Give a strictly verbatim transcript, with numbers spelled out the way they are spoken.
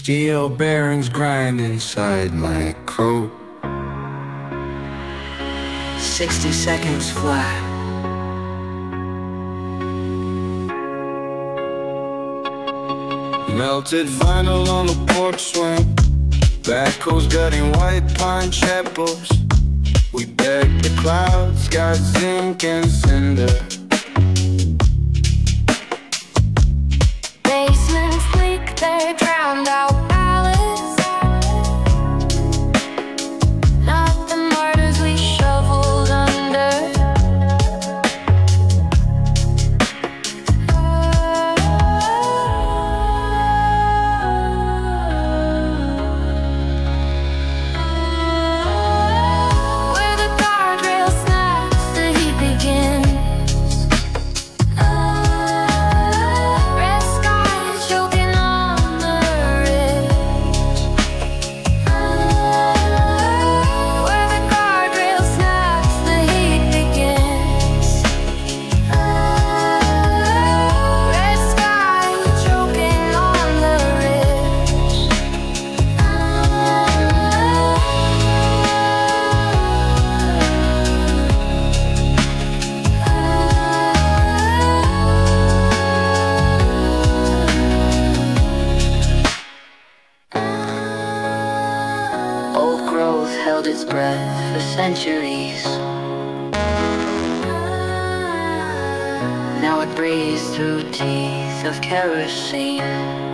Steel bearings grind inside my coat. Sixty seconds flat. Melted vinyl on the porch swing. Backhoes gutting white pine chapels. We beg the clouds, got zinc and cinder. Basements leak, they drowned out pallets. Not the martyrs we shoveled under. Where the guardrail snaps, the heat begins. Red skies choking on the ridge. Where the guardrail snaps, the heat begins. Red skies choking on the ridge. Old growth held its breath for centuries. Now it breathes through teeth of kerosene.